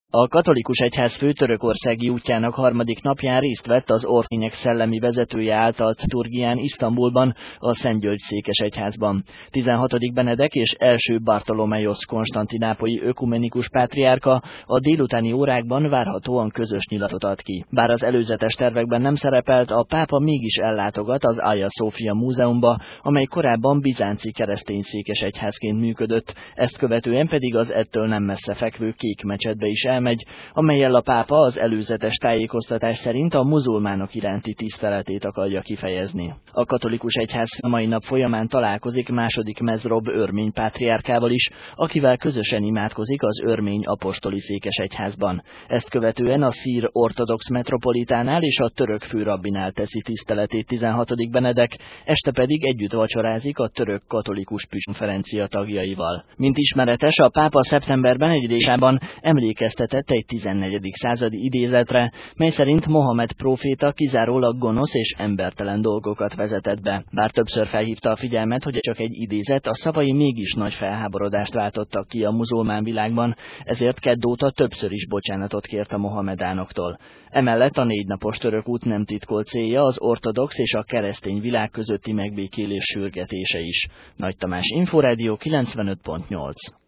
A katolikus egyház fő törökországi útjának harmadik napján részt vett az ortények szellemi vezetője által Cturgián, Isztambulban, a Szent György székesegyházban. 16. Benedek és első Bartolomeosz konstantinápolyi ökumenikus pátriárka a délutáni órákban várhatóan közös nyilatot ad ki. Bár az előzetes tervekben nem szerepelt, a pápa mégis ellátogat az Hagia Sophia múzeumba, amely korábban bizánci keresztény székesegyházként működött, ezt követően pedig az ettől nem messze fekvő Kék mecsetbe is elmegy, amellyel a pápa az előzetes tájékoztatás szerint a muzulmánok iránti tiszteletét akarja kifejezni. A katolikus egyház a mai nap folyamán találkozik második Mezrob örmény pátriárkával is, akivel közösen imádkozik az örmény apostoli székesegyházban. Ezt követően a szír ortodox metropolitánál és a török főrabbinál teszi tiszteletét 16. Benedek, este pedig együtt vacsorázik a török katolikus püspökkonferencia tagjaival. Mint ismeretes, a pápa szeptemberben egy résában emlékeztetett egy 14. századi idézetre, mely szerint Mohamed próféta kizárólag gonosz és embertelen dolgokat vezetett be. Bár többször felhívta a figyelmet, hogy csak egy idézet, a szavai mégis nagy felháborodást váltottak ki a muzulmán világban, ezért kedd óta többször is bocsánatot kért a mohamedánoktól. Emellett a 4 napos török út nem titkolt célja az ortodox és a keresztény világ közötti megbékélés sürgetése is. Nagy Tamás, Inforádió 95.8.